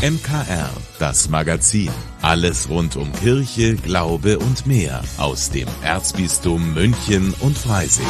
MKR, das Magazin. Alles rund um Kirche, Glaube und mehr aus dem Erzbistum München und Freising.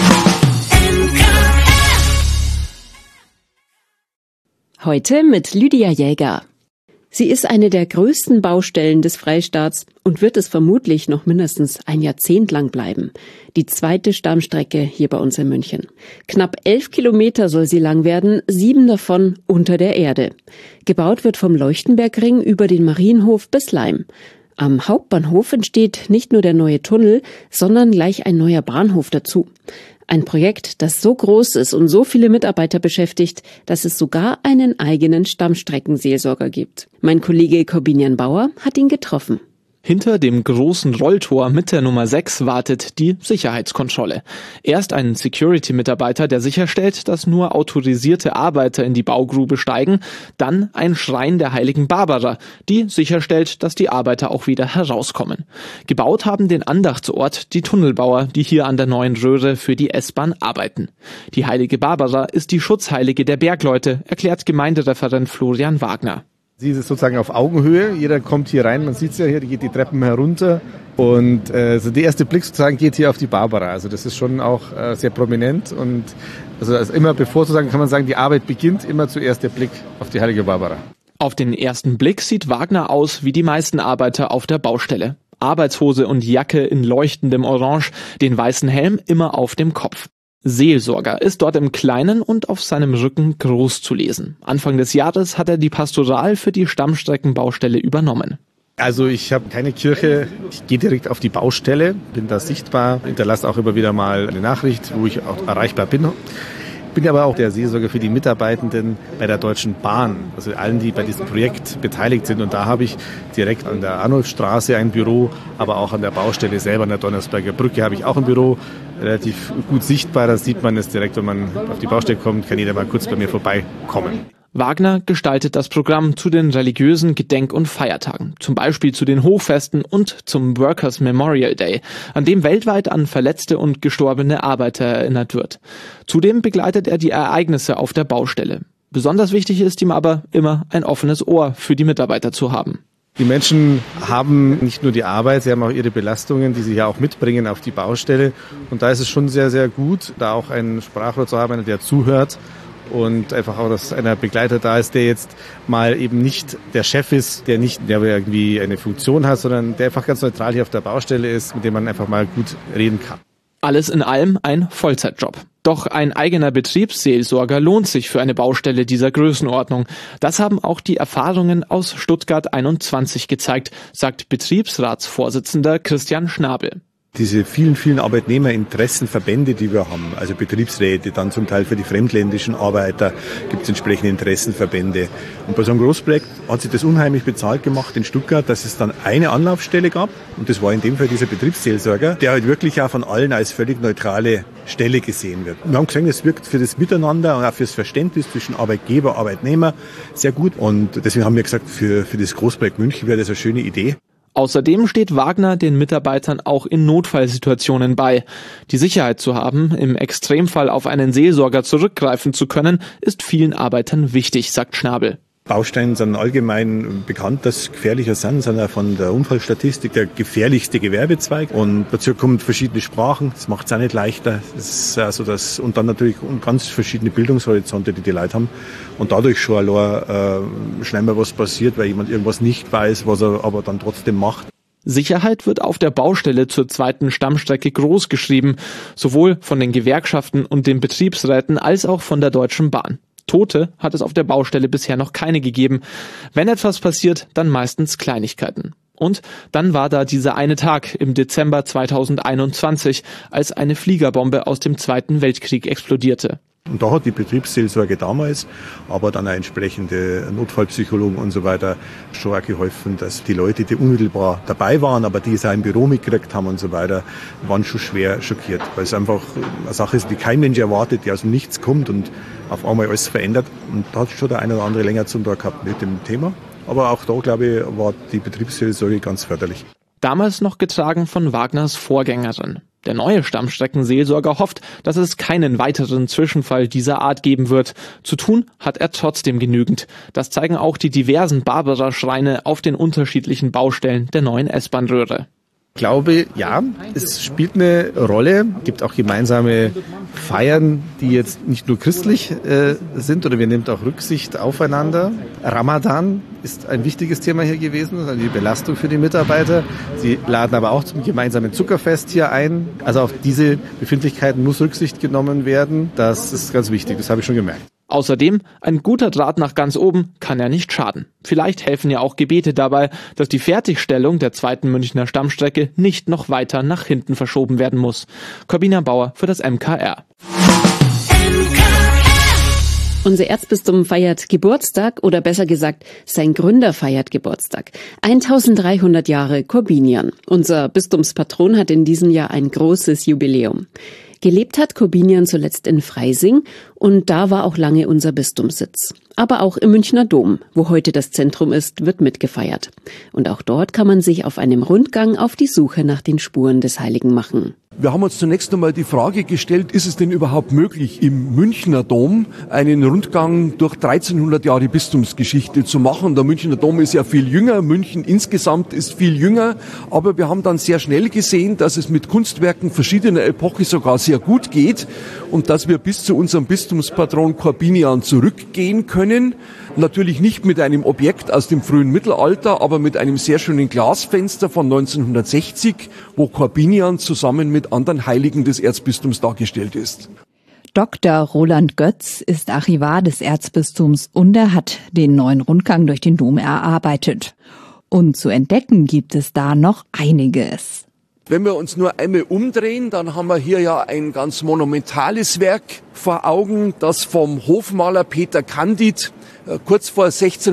Heute mit Lydia Jäger. Sie ist eine der größten Baustellen des Freistaats und wird es vermutlich noch mindestens ein Jahrzehnt lang bleiben. Die zweite Stammstrecke hier bei uns in München. Knapp 11 Kilometer soll sie lang werden, 7 davon unter der Erde. Gebaut wird vom Leuchtenbergring über den Marienhof bis Laim. Am Hauptbahnhof entsteht nicht nur der neue Tunnel, sondern gleich ein neuer Bahnhof dazu. Ein Projekt, das so groß ist und so viele Mitarbeiter beschäftigt, dass es sogar einen eigenen Stammstreckenseelsorger gibt. Mein Kollege Corbinian Bauer hat ihn getroffen. Hinter dem großen Rolltor mit der Nummer 6 wartet die Sicherheitskontrolle. Erst ein Security-Mitarbeiter, der sicherstellt, dass nur autorisierte Arbeiter in die Baugrube steigen, dann ein Schrein der Heiligen Barbara, die sicherstellt, dass die Arbeiter auch wieder herauskommen. Gebaut haben den Andachtsort die Tunnelbauer, die hier an der neuen Röhre für die S-Bahn arbeiten. Die Heilige Barbara ist die Schutzheilige der Bergleute, erklärt Gemeindereferent Florian Wagner. Sie ist sozusagen auf Augenhöhe. Jeder kommt hier rein, man sieht es ja hier, die geht die Treppen herunter. Und so der erste Blick sozusagen geht hier auf die Barbara. Also das ist schon auch sehr prominent. Und also immer bevor sozusagen kann man sagen, die Arbeit beginnt, immer zuerst der Blick auf die Heilige Barbara. Auf den ersten Blick sieht Wagner aus wie die meisten Arbeiter auf der Baustelle. Arbeitshose und Jacke in leuchtendem Orange, den weißen Helm immer auf dem Kopf. Seelsorger ist dort im Kleinen und auf seinem Rücken groß zu lesen. Anfang des Jahres hat er die Pastoral für die Stammstreckenbaustelle übernommen. Also ich habe keine Kirche, ich gehe direkt auf die Baustelle, bin da sichtbar, hinterlasse auch immer wieder mal eine Nachricht, wo ich auch erreichbar bin. Ich bin aber auch der Seelsorger für die Mitarbeitenden bei der Deutschen Bahn, also allen, die bei diesem Projekt beteiligt sind. Und da habe ich direkt an der Arnulfstraße ein Büro, aber auch an der Baustelle selber, an der Donnersberger Brücke, habe ich auch ein Büro, relativ gut sichtbar. Da sieht man es direkt, wenn man auf die Baustelle kommt, kann jeder mal kurz bei mir vorbeikommen. Wagner gestaltet das Programm zu den religiösen Gedenk- und Feiertagen, zum Beispiel zu den Hochfesten und zum Workers' Memorial Day, an dem weltweit an verletzte und gestorbene Arbeiter erinnert wird. Zudem begleitet er die Ereignisse auf der Baustelle. Besonders wichtig ist ihm aber immer ein offenes Ohr für die Mitarbeiter zu haben. Die Menschen haben nicht nur die Arbeit, sie haben auch ihre Belastungen, die sie ja auch mitbringen auf die Baustelle. Und da ist es schon sehr, sehr gut, da auch einen Sprachrohr zu haben, der zuhört. Und einfach auch, dass einer Begleiter da ist, der jetzt mal eben nicht der Chef ist, der irgendwie eine Funktion hat, sondern der einfach ganz neutral hier auf der Baustelle ist, mit dem man einfach mal gut reden kann. Alles in allem ein Vollzeitjob. Doch ein eigener Betriebsseelsorger lohnt sich für eine Baustelle dieser Größenordnung. Das haben auch die Erfahrungen aus Stuttgart 21 gezeigt, sagt Betriebsratsvorsitzender Christian Schnabel. Diese vielen, vielen Arbeitnehmerinteressenverbände, die wir haben, also Betriebsräte, dann zum Teil für die fremdländischen Arbeiter gibt es entsprechende Interessenverbände. Und bei so einem Großprojekt hat sich das unheimlich bezahlt gemacht in Stuttgart, dass es dann eine Anlaufstelle gab. Und das war in dem Fall dieser Betriebsseelsorger, der halt wirklich auch von allen als völlig neutrale Stelle gesehen wird. Wir haben gesehen, es wirkt für das Miteinander und auch fürs Verständnis zwischen Arbeitgeber und Arbeitnehmer sehr gut. Und deswegen haben wir gesagt, für das Großprojekt München wäre das eine schöne Idee. Außerdem steht Wagner den Mitarbeitern auch in Notfallsituationen bei. Die Sicherheit zu haben, im Extremfall auf einen Seelsorger zurückgreifen zu können, ist vielen Arbeitern wichtig, sagt Schnabel. Baustellen sind allgemein bekannt, dass sie gefährlicher sind ja von der Unfallstatistik der gefährlichste Gewerbezweig. Und dazu kommen verschiedene Sprachen, das macht es auch nicht leichter. Das ist also und dann natürlich ganz verschiedene Bildungshorizonte, die Leute haben. Und dadurch schon allein schnell mal was passiert, weil jemand irgendwas nicht weiß, was er aber dann trotzdem macht. Sicherheit wird auf der Baustelle zur zweiten Stammstrecke groß geschrieben, sowohl von den Gewerkschaften und den Betriebsräten als auch von der Deutschen Bahn. Tote hat es auf der Baustelle bisher noch keine gegeben. Wenn etwas passiert, dann meistens Kleinigkeiten. Und dann war da dieser eine Tag im Dezember 2021, als eine Fliegerbombe aus dem Zweiten Weltkrieg explodierte. Und da hat die Betriebsseelsorge damals, aber dann auch entsprechende Notfallpsychologen und so weiter schon auch geholfen, dass die Leute, die unmittelbar dabei waren, aber die es auch im Büro mitgekriegt haben und so weiter, waren schon schwer schockiert. Weil es einfach eine Sache ist, die kein Mensch erwartet, die aus dem Nichts kommt und auf einmal alles verändert. Und da hat schon der eine oder andere länger zum Tag gehabt mit dem Thema. Aber auch da, glaube ich, war die Betriebsseelsorge ganz förderlich. Damals noch getragen von Wagners Vorgängerin. Der neue Stammstreckenseelsorger hofft, dass es keinen weiteren Zwischenfall dieser Art geben wird. Zu tun hat er trotzdem genügend. Das zeigen auch die diversen Barbara-Schreine auf den unterschiedlichen Baustellen der neuen S-Bahn-Röhre. Ich glaube, ja, es spielt eine Rolle. Es gibt auch gemeinsame Feiern, die jetzt nicht nur christlich sind, oder wir nehmen auch Rücksicht aufeinander. Ramadan ist ein wichtiges Thema hier gewesen, also die Belastung für die Mitarbeiter. Sie laden aber auch zum gemeinsamen Zuckerfest hier ein. Also auf diese Befindlichkeiten muss Rücksicht genommen werden. Das ist ganz wichtig, das habe ich schon gemerkt. Außerdem, ein guter Draht nach ganz oben kann ja nicht schaden. Vielleicht helfen ja auch Gebete dabei, dass die Fertigstellung der zweiten Münchner Stammstrecke nicht noch weiter nach hinten verschoben werden muss. Corbina Bauer für das MKR. Unser Erzbistum feiert Geburtstag, oder besser gesagt, sein Gründer feiert Geburtstag. 1300 Jahre Korbinian. Unser Bistumspatron hat in diesem Jahr ein großes Jubiläum. Gelebt hat Korbinian zuletzt in Freising, und da war auch lange unser Bistumssitz. Aber auch im Münchner Dom, wo heute das Zentrum ist, wird mitgefeiert. Und auch dort kann man sich auf einem Rundgang auf die Suche nach den Spuren des Heiligen machen. Wir haben uns zunächst einmal die Frage gestellt, ist es denn überhaupt möglich, im Münchner Dom einen Rundgang durch 1300 Jahre Bistumsgeschichte zu machen? Der Münchner Dom ist ja viel jünger, München insgesamt ist viel jünger, aber wir haben dann sehr schnell gesehen, dass es mit Kunstwerken verschiedener Epoche sogar sehr gut geht und dass wir bis zu unserem Bistumspatron Korbinian zurückgehen können. Natürlich nicht mit einem Objekt aus dem frühen Mittelalter, aber mit einem sehr schönen Glasfenster von 1960, wo Korbinian zusammen mit anderen Heiligen des Erzbistums dargestellt ist. Dr. Roland Götz ist Archivar des Erzbistums und er hat den neuen Rundgang durch den Dom erarbeitet. Und zu entdecken gibt es da noch einiges. Wenn wir uns nur einmal umdrehen, dann haben wir hier ja ein ganz monumentales Werk vor Augen, das vom Hofmaler Peter Candid kurz vor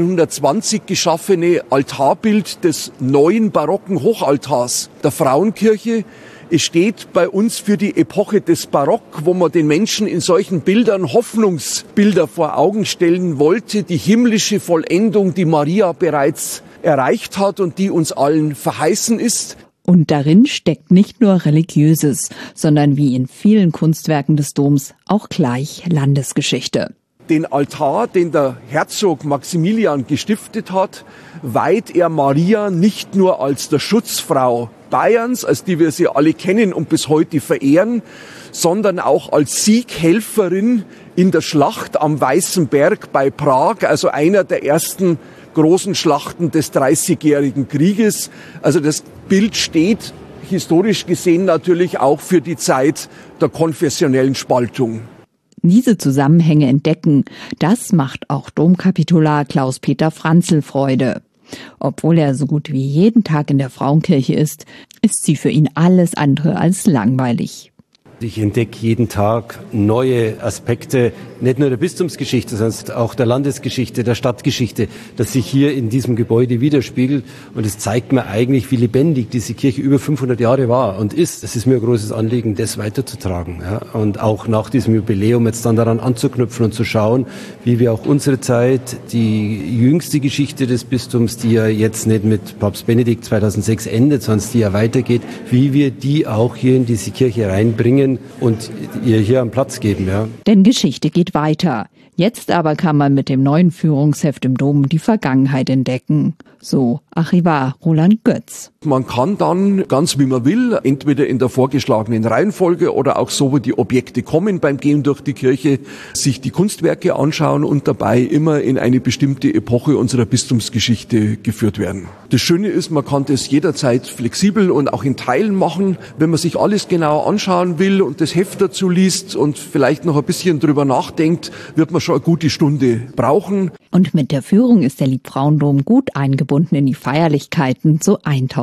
1620 geschaffene Altarbild des neuen barocken Hochaltars der Frauenkirche. Es steht bei uns für die Epoche des Barock, wo man den Menschen in solchen Bildern Hoffnungsbilder vor Augen stellen wollte, die himmlische Vollendung, die Maria bereits erreicht hat und die uns allen verheißen ist. Und darin steckt nicht nur Religiöses, sondern wie in vielen Kunstwerken des Doms auch gleich Landesgeschichte. Den Altar, den der Herzog Maximilian gestiftet hat, weiht er Maria nicht nur als der Schutzfrau Bayerns, als die wir sie alle kennen und bis heute verehren, sondern auch als Sieghelferin in der Schlacht am Weißen Berg bei Prag, also einer der ersten großen Schlachten des Dreißigjährigen Krieges. Also das Bild steht historisch gesehen natürlich auch für die Zeit der konfessionellen Spaltung. Diese Zusammenhänge entdecken, das macht auch Domkapitular Klaus-Peter Franzl Freude. Obwohl er so gut wie jeden Tag in der Frauenkirche ist sie für ihn alles andere als langweilig. Ich entdecke jeden Tag neue Aspekte, nicht nur der Bistumsgeschichte, sondern auch der Landesgeschichte, der Stadtgeschichte, das sich hier in diesem Gebäude widerspiegelt. Und es zeigt mir eigentlich, wie lebendig diese Kirche über 500 Jahre war und ist. Es ist mir ein großes Anliegen, das weiterzutragen. Ja? Und auch nach diesem Jubiläum jetzt dann daran anzuknüpfen und zu schauen, wie wir auch unsere Zeit, die jüngste Geschichte des Bistums, die ja jetzt nicht mit Papst Benedikt 2006 endet, sondern die ja weitergeht, wie wir die auch hier in diese Kirche reinbringen und ihr hier einen Platz geben. Ja. Denn Geschichte geht weiter. Jetzt aber kann man mit dem neuen Führungsheft im Dom die Vergangenheit entdecken. So Archivar Roland Götz. Man kann dann, ganz wie man will, entweder in der vorgeschlagenen Reihenfolge oder auch so, wie die Objekte kommen beim Gehen durch die Kirche, sich die Kunstwerke anschauen und dabei immer in eine bestimmte Epoche unserer Bistumsgeschichte geführt werden. Das Schöne ist, man kann das jederzeit flexibel und auch in Teilen machen. Wenn man sich alles genau anschauen will und das Heft dazu liest und vielleicht noch ein bisschen drüber nachdenkt, wird man schon eine gute Stunde brauchen. Und mit der Führung ist der Liebfrauendom gut eingebunden in die Feierlichkeiten zu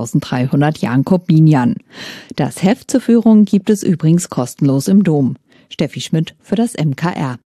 1300 Jahren Korbinian. Das Heft zur Führung gibt es übrigens kostenlos im Dom. Steffi Schmidt für das MKR.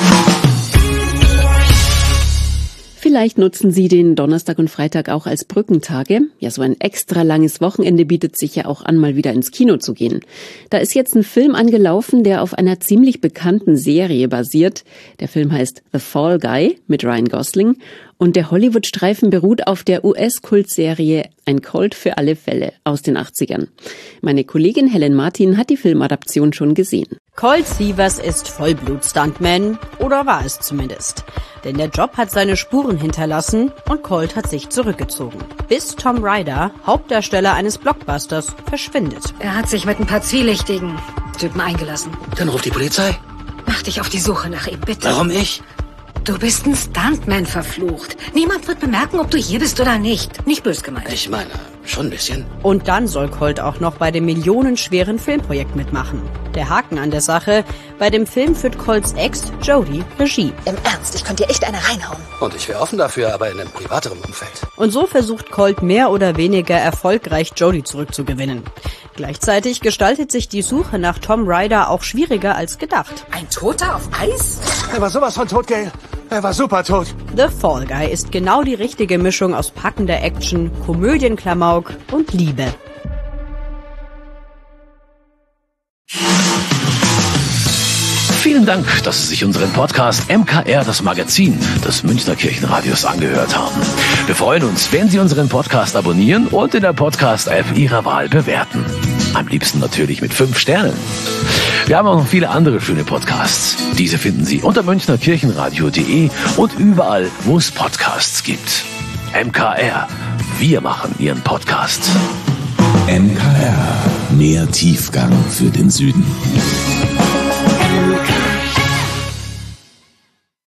Vielleicht nutzen Sie den Donnerstag und Freitag auch als Brückentage. Ja, so ein extra langes Wochenende bietet sich ja auch an, mal wieder ins Kino zu gehen. Da ist jetzt ein Film angelaufen, der auf einer ziemlich bekannten Serie basiert. Der Film heißt The Fall Guy mit Ryan Gosling. Und der Hollywood-Streifen beruht auf der US-Kultserie Ein Colt für alle Fälle aus den 80ern. Meine Kollegin Helen Martin hat die Filmadaption schon gesehen. Colt Sievers ist Vollblut-Stuntman, oder war es zumindest. Denn der Job hat seine Spuren hinterlassen und Colt hat sich zurückgezogen. Bis Tom Ryder, Hauptdarsteller eines Blockbusters, verschwindet. Er hat sich mit ein paar zwielichtigen Typen eingelassen. Dann ruf die Polizei. Mach dich auf die Suche nach ihm, bitte. Warum ich? Du bist ein Stuntman, verflucht. Niemand wird bemerken, ob du hier bist oder nicht. Nicht bös gemeint. Ich meine, schon ein bisschen. Und dann soll Colt auch noch bei dem millionenschweren Filmprojekt mitmachen. Der Haken an der Sache: Bei dem Film führt Colts Ex, Jodie, Regie. Im Ernst, ich könnte dir echt eine reinhauen. Und ich wäre offen dafür, aber in einem privateren Umfeld. Und so versucht Colt mehr oder weniger erfolgreich, Jodie zurückzugewinnen. Gleichzeitig gestaltet sich die Suche nach Tom Ryder auch schwieriger als gedacht. Ein Toter auf Eis? Er war sowas von tot, Gail. Er war super tot. The Fall Guy ist genau die richtige Mischung aus packender Action, Komödienklamauk und Liebe. Vielen Dank, dass Sie sich unseren Podcast MKR, das Magazin des Münchner Kirchenradios, angehört haben. Wir freuen uns, wenn Sie unseren Podcast abonnieren und in der Podcast-App Ihrer Wahl bewerten. Am liebsten natürlich mit 5 Sternen. Wir haben auch noch viele andere schöne Podcasts. Diese finden Sie unter münchnerkirchenradio.de und überall, wo es Podcasts gibt. MKR, wir machen Ihren Podcast. MKR, mehr Tiefgang für den Süden.